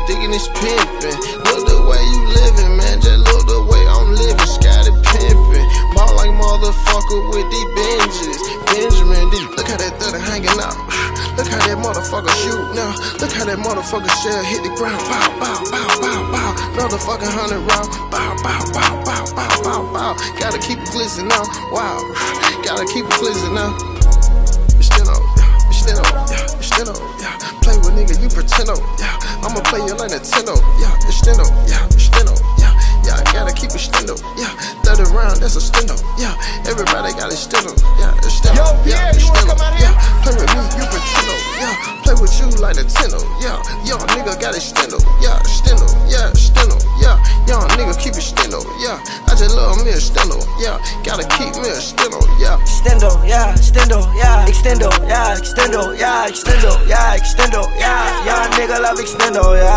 sticking is pimping. Look the way you living, man, just look the way I'm living. Scotty pimping, ball like motherfucker with these Benjis. Benjamin D, look how that 30 hanging out. Look how that motherfucker shoot now. Look how that motherfucker shell hit the ground. Bow, bow, bow, bow, bow. Another fucking 100 round. Bow, bow, bow, bow, bow, bow, bow. Gotta keep it glistening now. Wow, gotta keep it glistening now. Steno, yeah. Play with nigga, you pretendo, yeah. I'ma play you like Nintendo, yeah. Steno, yeah. Gotta keep it steno, yeah. 30 round, that's a steno, yeah. Everybody got a steno, yeah. Steno, yeah. Steno, yeah. Play with me, you pretendo, yeah. Play with you like Nintendo, yeah. Young nigga got a steno, yeah. Steno, yeah. Steno, yeah. Young nigga keep it steno, yeah. I just love me a steno, yeah. Gotta keep me a steno, yeah. Stendo, yeah. Stendo, yeah. Extendo, yeah. Extendo, yeah. Extendo, yeah. Extendo, yeah. Young nigga love extendo, yeah.